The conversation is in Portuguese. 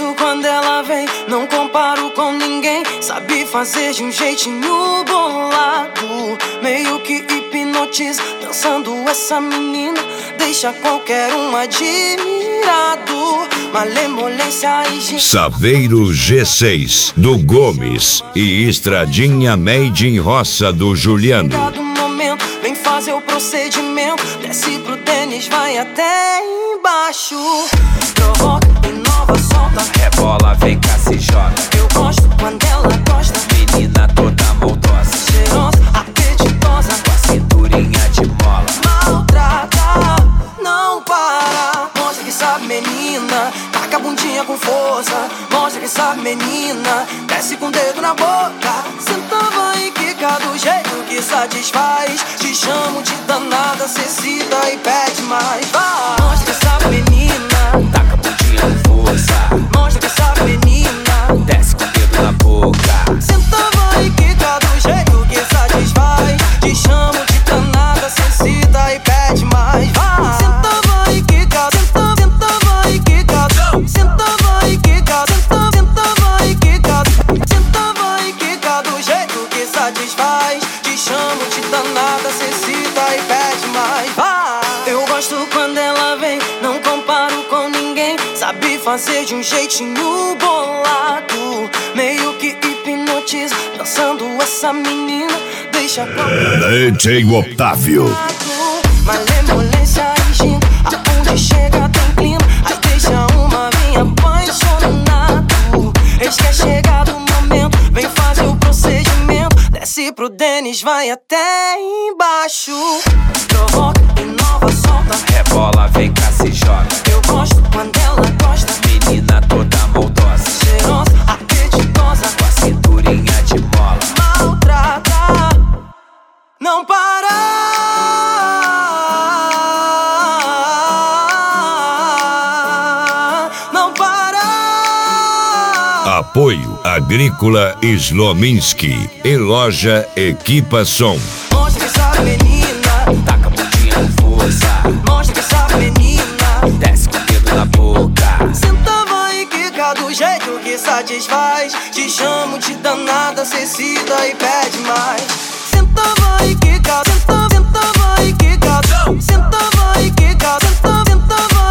gosto quando ela vem, não comparo com ninguém. Sabe fazer de um jeitinho bolado, meio que hipnotiza. Dançando essa menina, deixa qualquer um admirado. Malemolência e Saveiro G6 do Gomes e Estradinha Made in Roça do Juliano. Cada momento, vem fazer o procedimento. Desce pro tênis, vai até embaixo. Provoca, inova, solta. Rebola, vem cá, se joga. Eu gosto quando ela gosta. Menina toda maldosa, Cheirosa, apetitosa, com a cinturinha de mola. maltrata, não para. Mostra que sabe, menina. Taca a bundinha com força. Mostra que sabe, menina. Desce com o dedo na boca. Senta, vai e quica do jeito que satisfaz. Te chamo de danada, cê cita e pede mais. Vai. Mostra que sabe, menina. Taca a bundinha com força. Mostra que sabe, menina. Desce com o dedo na boca. Senta, vai e quica do jeito que satisfaz. Te chamo de danada, cê cita e pede mais. Vai. Senta, vai e quica. Senta, vai e quica. Senta, vai e quica. Senta, vai e quica. Senta, vai e quica do jeito que satisfaz. Te chamo de danada, cê cita e pede mais. Vai. Eu gosto quando ela vem, não comparo com ninguém. Sabe fazer de um jeitinho bolado, meio que hipnotiza. Dançando essa menina, deixa DJ Otávio. malemolência e ginga, aonde chega tem clima. Aí deixa uma vem apaixonado. Eis que é chegado o momento, vem fazer o procedimento. Desce pro Denis, vai até embaixo. Provoca, inova, solta. Rebola, vem cá, se joga. Eu gosto quando ela gosta. Menina toda maldosa, Cheirosa, apetitosa, com a cinturinha de mola. maltrata, não para. Não para. Apoio Agrícola Slominski e Loja Equipa Som. Mostra que sabe, menina. Taca a bundinha com força. Mostra que sabe, menina. Desce com o dedo na boca. Senta, vai e quica do jeito que satisfaz. Te chamo de danada, cê cita e pede mais. Senta, vai e quica. Senta, vai e quica. Senta, vai e quica. Senta, vai